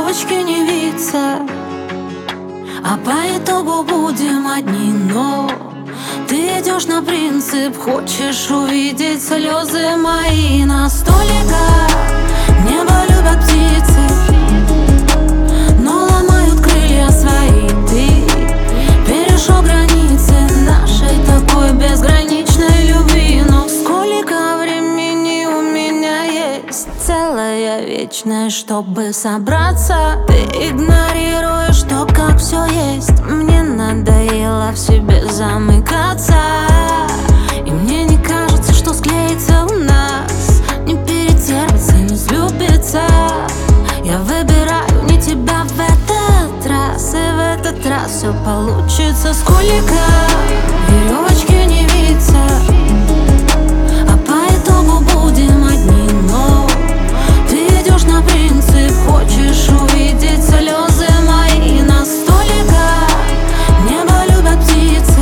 веревочки не виться, а по итогу будем одни. Но ты идешь на принцип, хочешь увидеть слезы мои. На столиках небо любят птицы, но ломают крылья свои. Ты перешел границы нашей такой безграничной любви. Но сколько времени у меня есть? Целая вечность, чтобы собраться. Ты игнорируешь то, как все есть. Мне надоело в себе замыкаться, и мне не кажется, что склеится у нас. Не перетерпится, не взлюбится. Я выбираю не тебя в этот раз, и в этот раз все получится. Сколько веревочки не виться, а по итогу будем одни. Но ты идешь на принцип, хочешь увидеть слезы мои. На столиках небо любят птицы,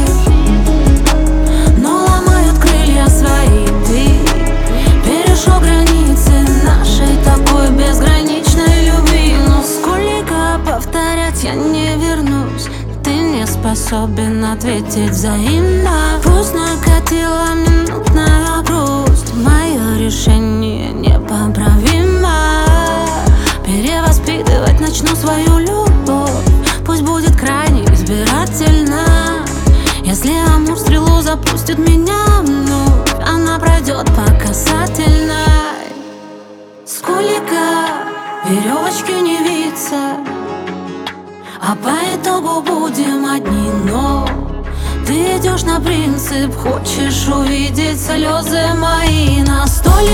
но ломают крылья свои. Ты перешел границы нашей такой безграничной любви. Но сколько повторять я не вернусь, ты не способен ответить взаимно. Пусть накатила минутная грусть, мое решение непоправимо. Перевоспитывать начну свою любовь, пусть будет крайне избирательно. Если Амур стрелу запустит меня вновь, она пройдет по касательной. Сколько веревочки не виться, а по итогу будем одни. Но ты идешь на принцип, хочешь увидеть слезы мои. На столе